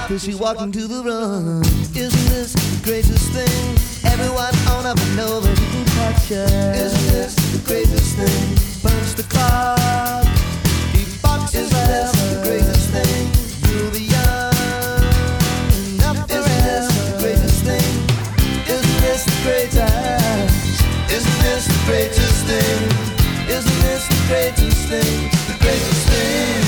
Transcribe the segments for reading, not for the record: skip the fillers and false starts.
Cause she walked into the room. Isn't this the greatest thing? Everyone on up and over, you can touch her. Isn't this the greatest thing? Punch the clock, keep boxes left. Isn't this the greatest thing? You'll be young enough forever. Isn't this the greatest thing? Isn't this the greatest? Isn't this the greatest thing? Isn't this the greatest thing? The greatest thing.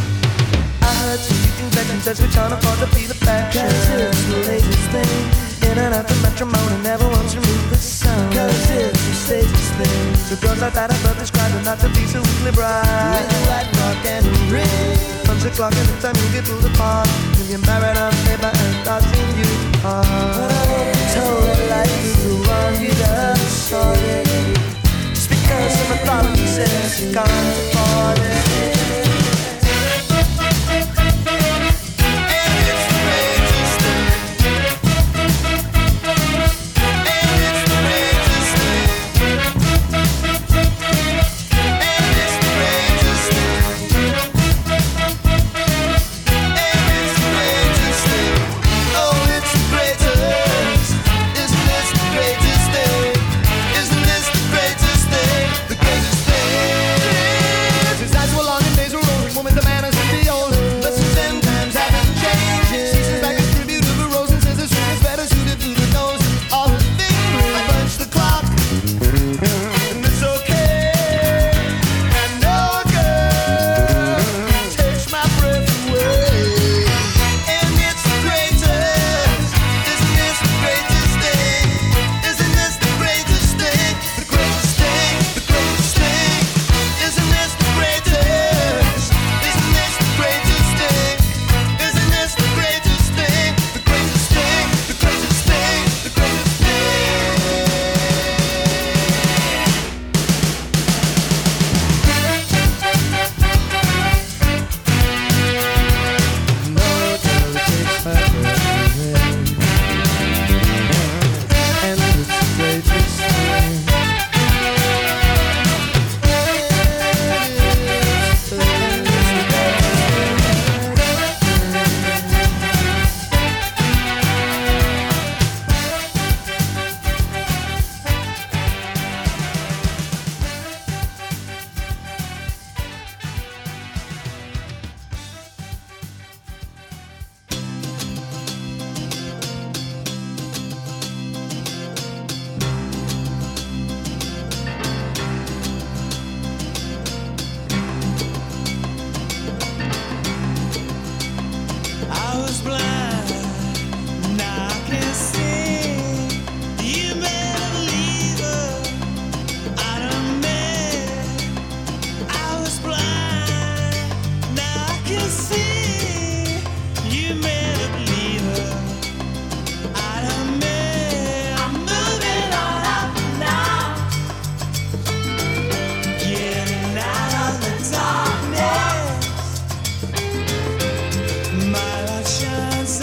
I heard some confessions as we can't afford to be the fashion. Cause it's the latest thing. In and out the matrimony, never once remove the sound. Cause it's the status thing. So girls like that above described are not to be so weakly bright. With a white rock and a ring. Punch the clock and the time you get to the park. When you're married on paper and thoughts in you are. But I won't be told that life is the one you just started. Just because some authority says you can't afford it. My light shines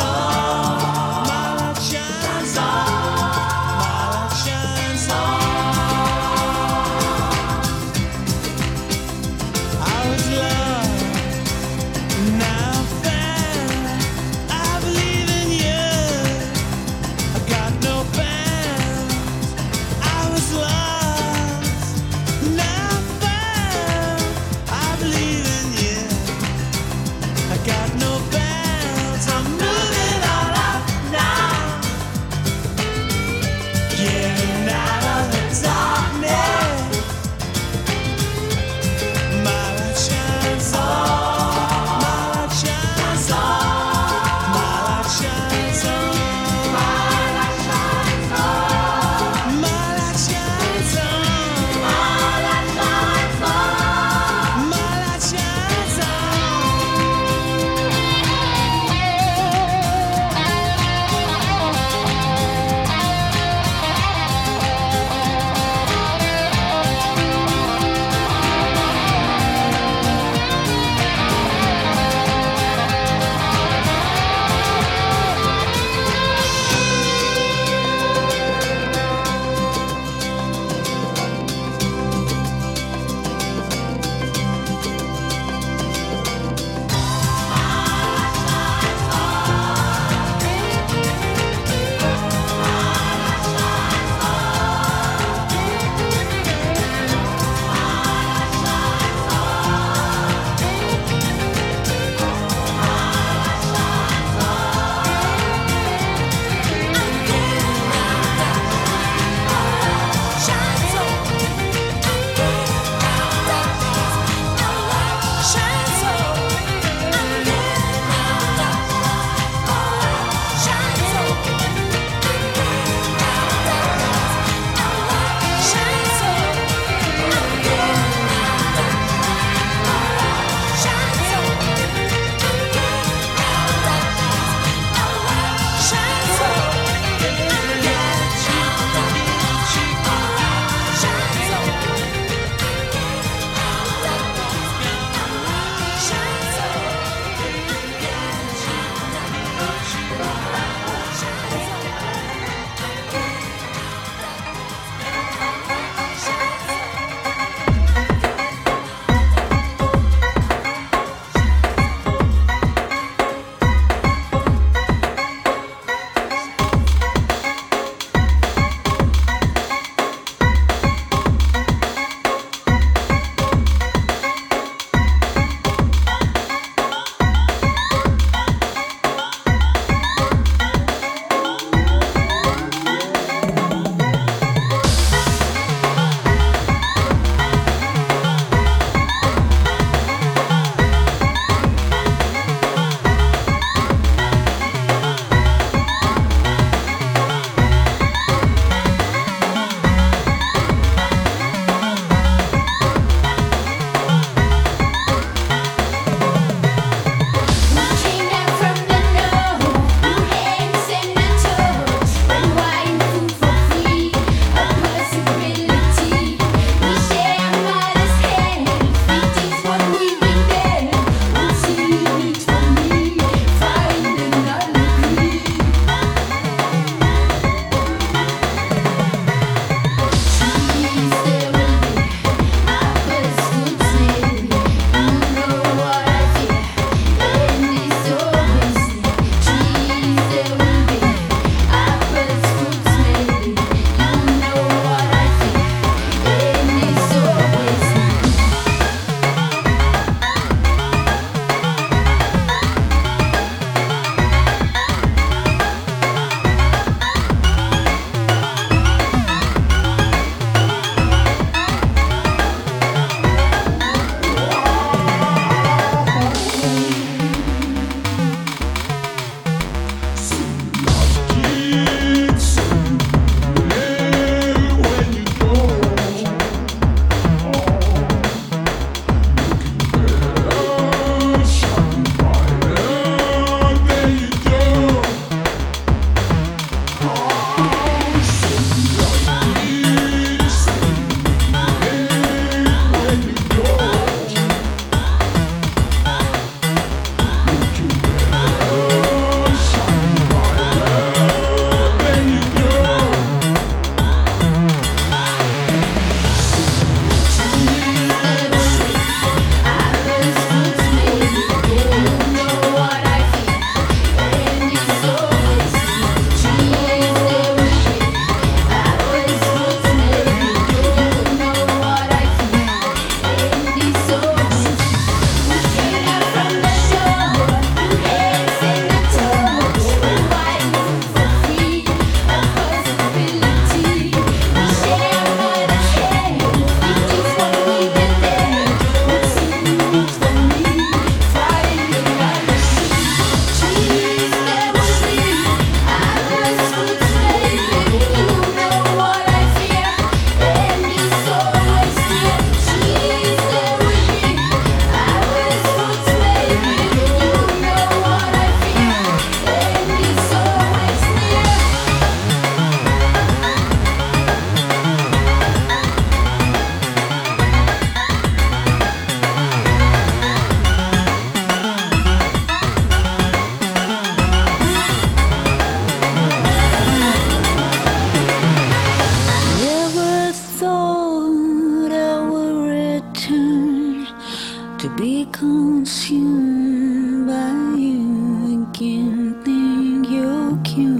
you,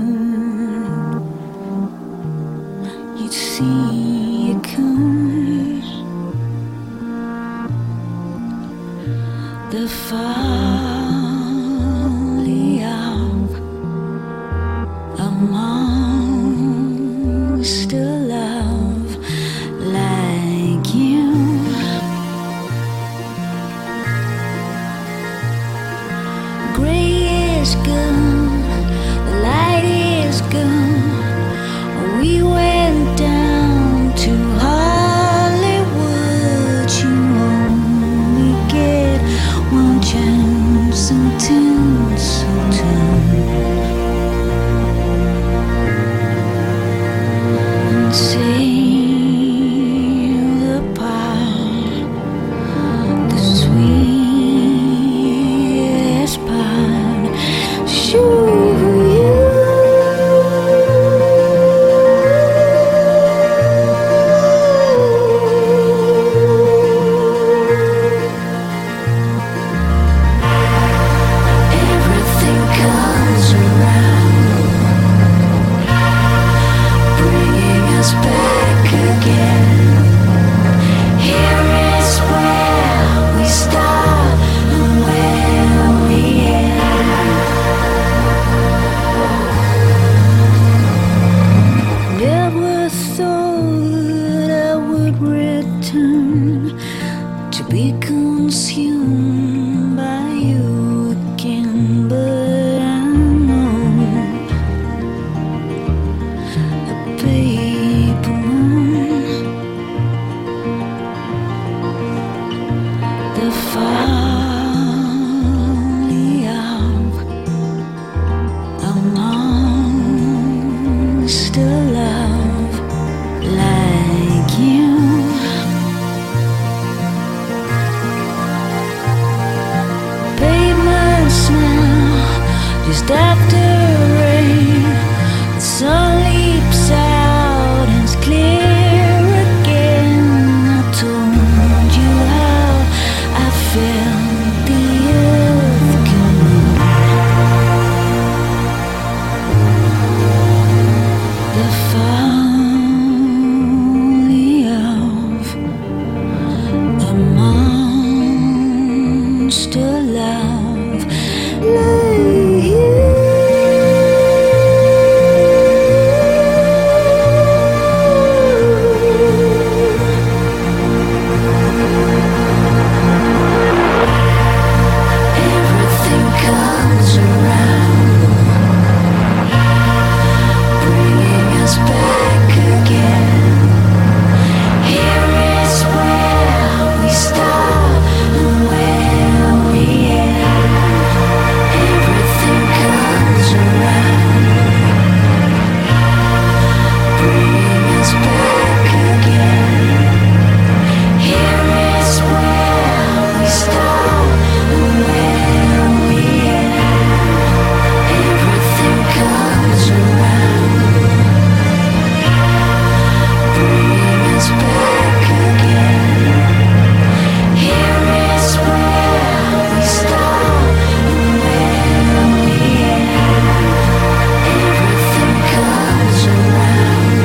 you'd see it come. The folly of a monster love like you. Gray is gone, the light is gone. We went down to Hollywood. You only get one chance until so and save the part, the sweetest part. Everything comes around, bringing us back again. Here is where we start and where we end. Never thought I would return to be consumed by you again, but I know a paper moon, the folly of a monster love like you. Pavements now, just after rain. The sun leaps out and it's clear again. I told you how I felt the earth coming. The folly of a monster love like you. Everything comes around, bringing us back again. Here is where we start and where we end. Everything comes around, bringing us back again. Here is where we start and where we end. Everything comes around, bringing us back again. Here is where we start and where we end. Everything comes around,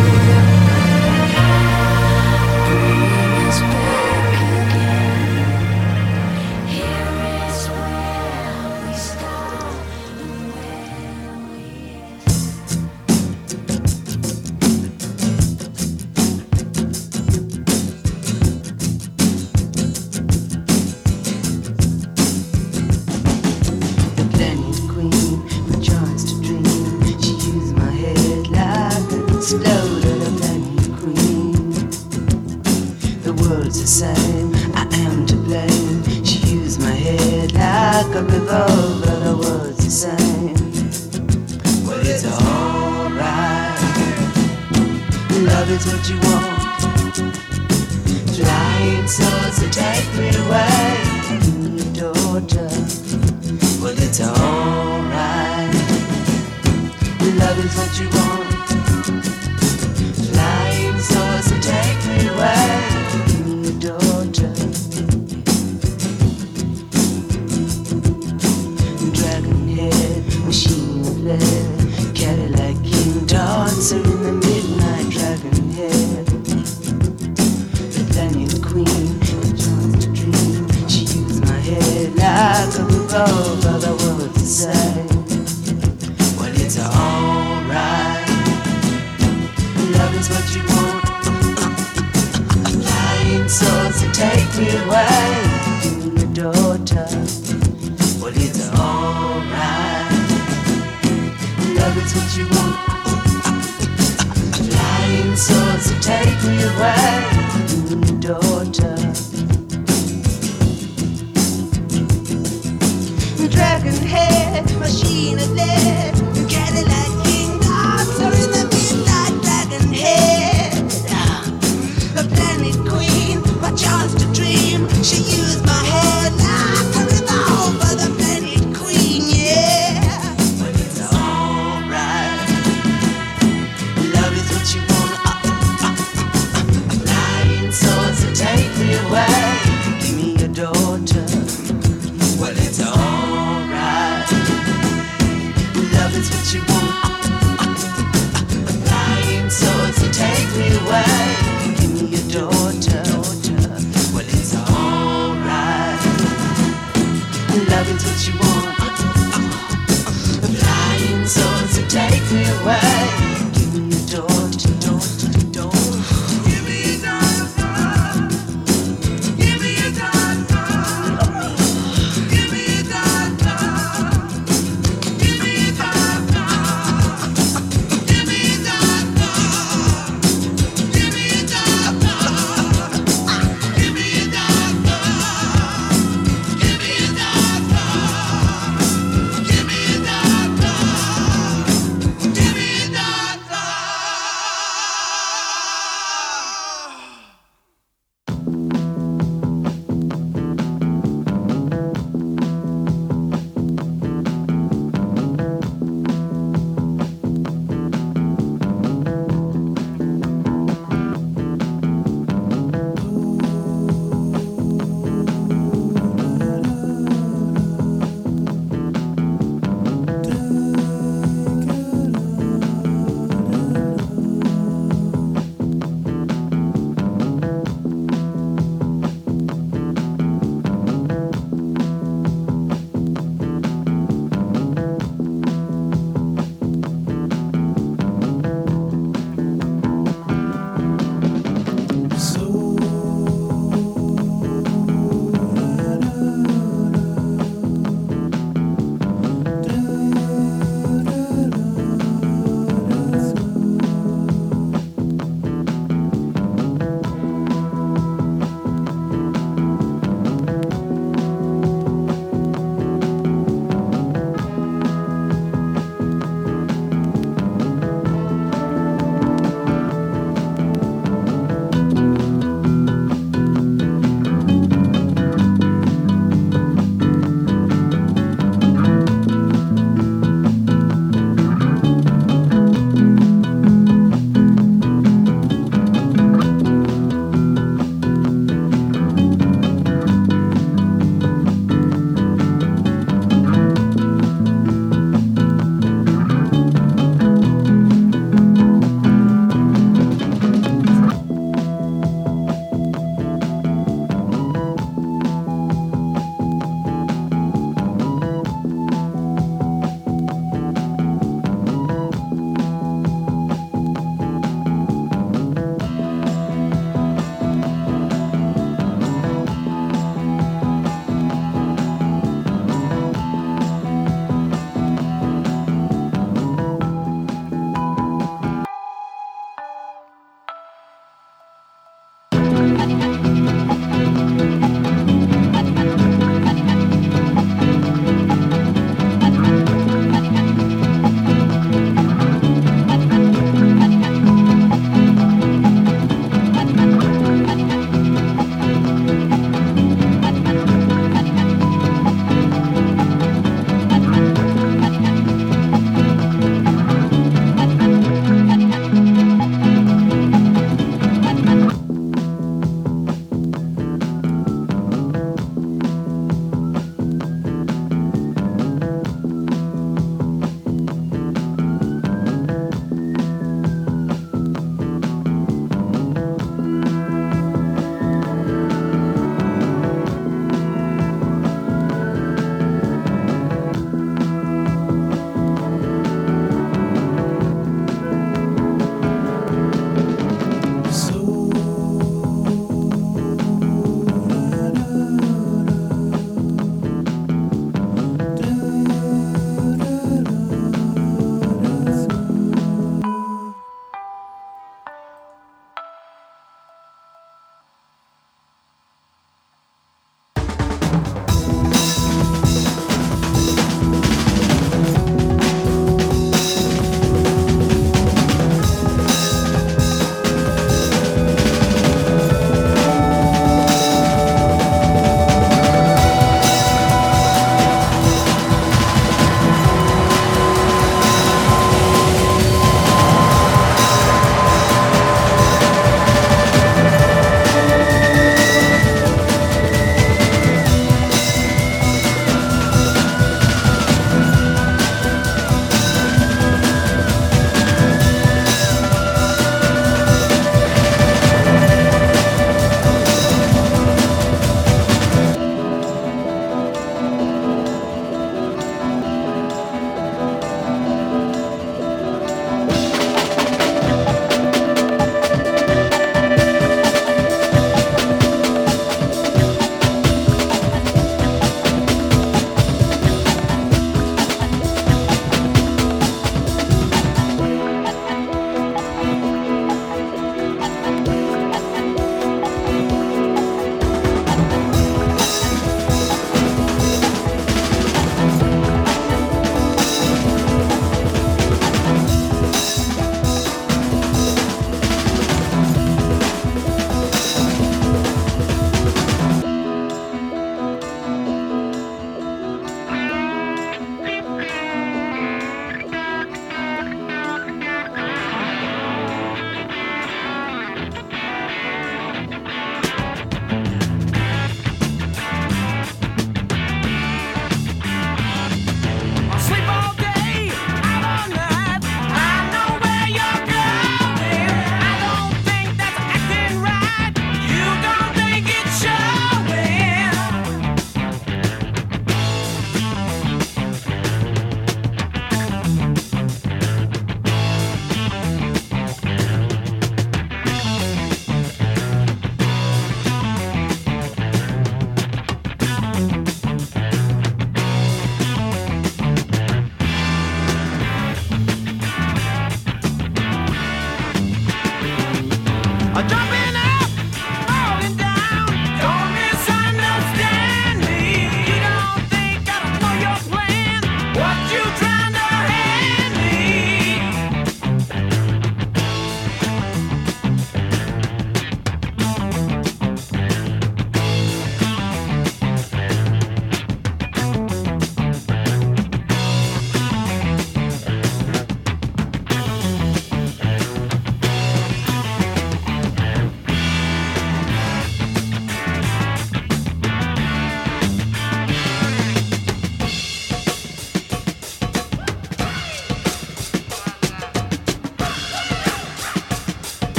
bringing us back again. Here is where we start and where we end. The planet queen rejoiced to dream. She used my head like an exploder. The planet queen. The world's the same. I am to blame. She used my head like a revolver. The world's the same. Well, it's alright. Love is what you want. Flying swords to take me away from your daughter. Well, it's alright. Love is what you want. Flying swords to take me away from your daughter. Dragon head, machine of lead, carry dancer in the midnight dragon head. The Daniel queen, the chance to dream. She used my head like a revolver, the world to say. Well, it's alright. Love is what you want. Lying souls to take me away. You and your daughter. Well, it's alright. Love is what you want. Lying souls to take me away. You and your daughter. Dragon head, machine of lead, Cadillac king, dancer in the midnight dragon head. The planet queen, my chance to dream. She used my head like a revolver. The planet queen, yeah. But it's alright. Love is what you want. Lying souls to take me away. Give me your daughter. Well, it's alright.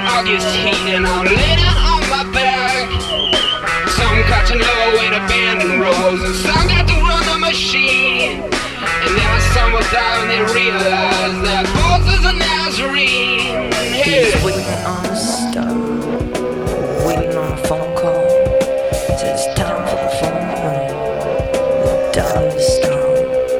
August heat and I'm laying on my back. Some catching low in abandoned roads and some got to run the machine. And then some will die when they realize that both is a Nazarene. He's waiting on a star, waiting on a phone call. Says it's time for the phone ring. The dawn is strong.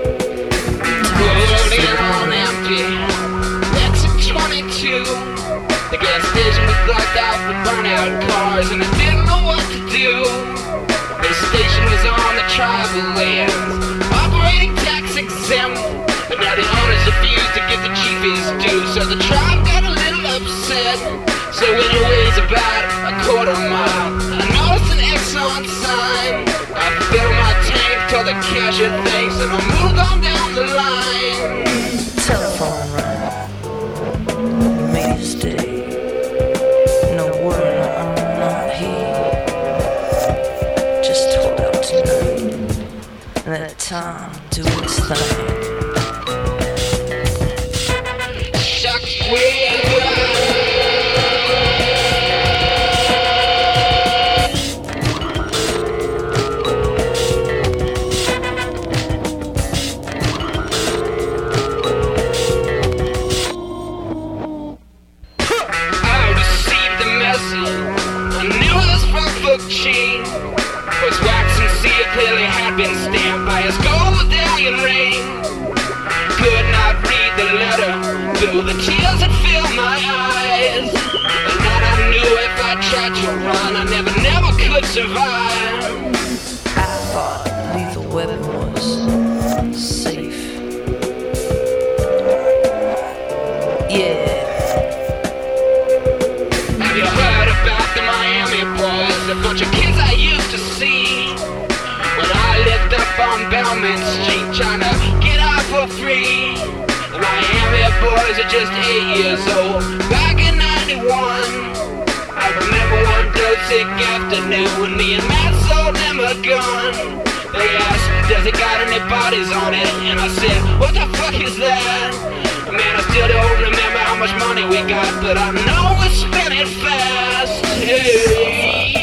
Loading on empty. Exit 22. The gas station was blocked out with burnout cars, and I didn't know what to do. The station was on the tribal lands, operating tax exempt, but now the owners refused to give the chief his due, so the tribe got a little upset. So anyways, about a quarter mile, I noticed an Exxon sign. I filled my tank, told the cashier thanks, and I moved on down the line. Telephone rang. You made his day. No word, I'm not here. Just hold out tonight. Let time do its thing. Been stamped by his gold medallion ring. Could not read the letter through the tears that filled my eyes. And that I knew if I tried to run, I never could survive. I thought lethal weapon was safe. Yeah. Have you heard about the Miami boys? A bunch of kids I used to see. When I lived up on Belmont Street trying to get out for free. The Miami boys are just 8 years old. Back in 91, I remember one sick afternoon when me and Matt sold them a gun. They asked, does it got any bodies on it? And I said, what the fuck is that? Man, I still don't remember how much money we got, but I know we spent it fast. Hey.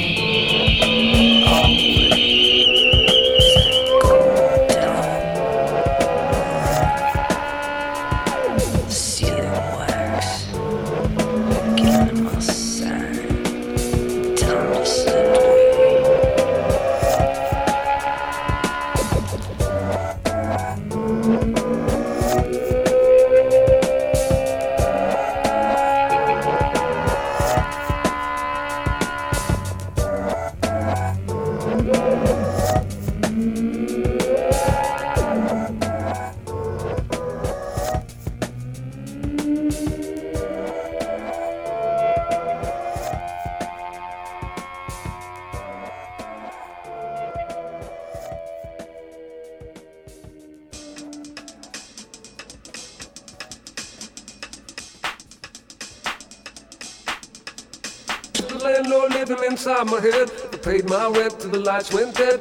Landlord living inside my head. I paid my rent till the lights went dead.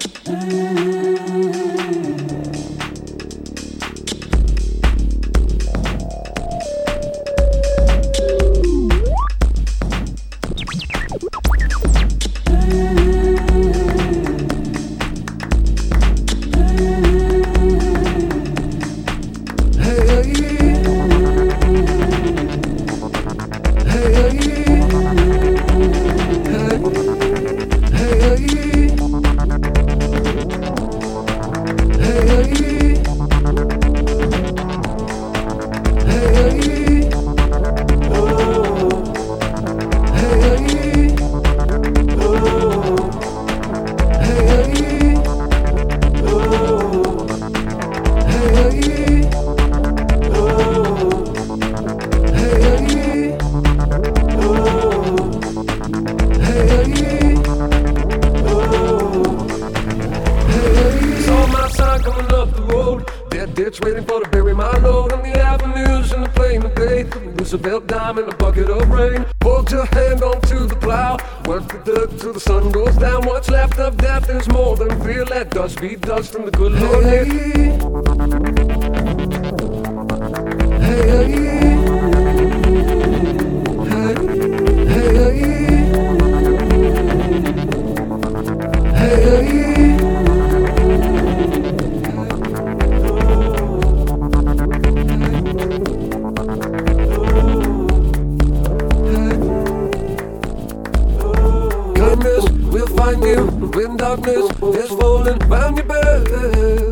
Roosevelt dime in a bucket of rain. Hold your hand onto the plow. Work the dirt till the sun goes down. What's left of death is more than fear. Let dust be dust from the good Lord. Hey, hey, hey, hey. find you when darkness is falling round your bed.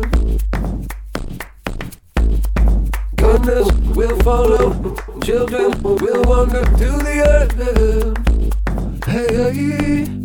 Goodness will follow, children will wander to the end. Hey,